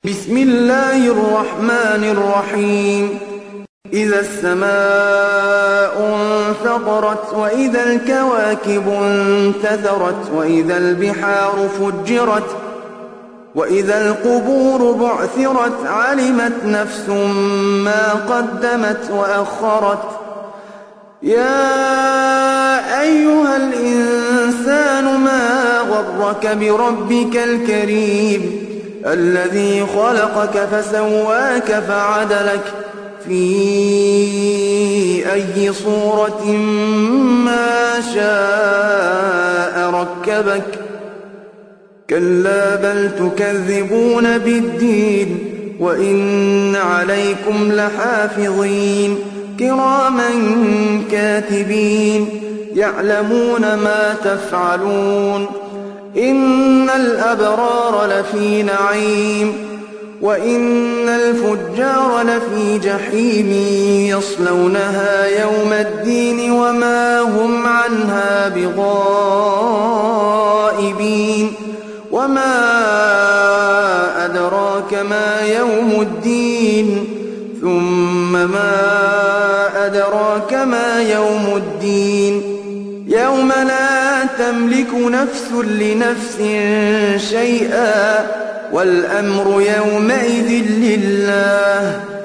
بسم الله الرحمن الرحيم. إذا السماء انفطرت وإذا الكواكب انتثرت وإذا البحار فجرت وإذا القبور بعثرت علمت نفس ما قدمت وأخرت. يا أيها الإنسان ما غرك بربك الكريم الذي خلقك فسواك فعدلك في أي صورة ما شاء ركبك. كلا بل تكذبون بالدين وإن عليكم لحافظين كراما كاتبين يعلمون ما تفعلون. إن الأبرار لفي نعيم وإن الفجار لفي جحيم يصلونها يوم الدين وما هم عنها بغائبين. وما أدراك ما يوم الدين ثم ما أدراك ما يوم الدين يوم لا تملك نفس لنفس شيئا والأمر يومئذ لله.